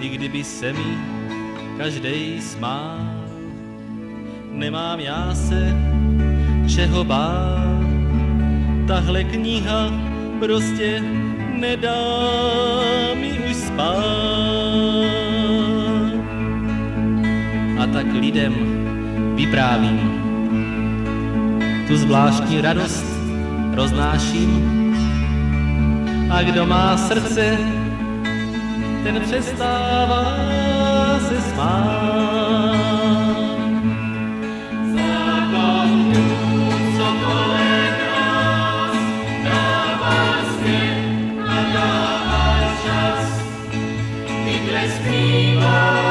i kdyby se mi každej smál. Nemám já se čeho bát, tahle kniha prostě nedá mi už spát. A tak lidem vyprávím, tu zvláštní radost roznáším. A kdo má srdce, ten přestává se smát. Zákon, co kolem nás dává směr a dává čas, vykresmívá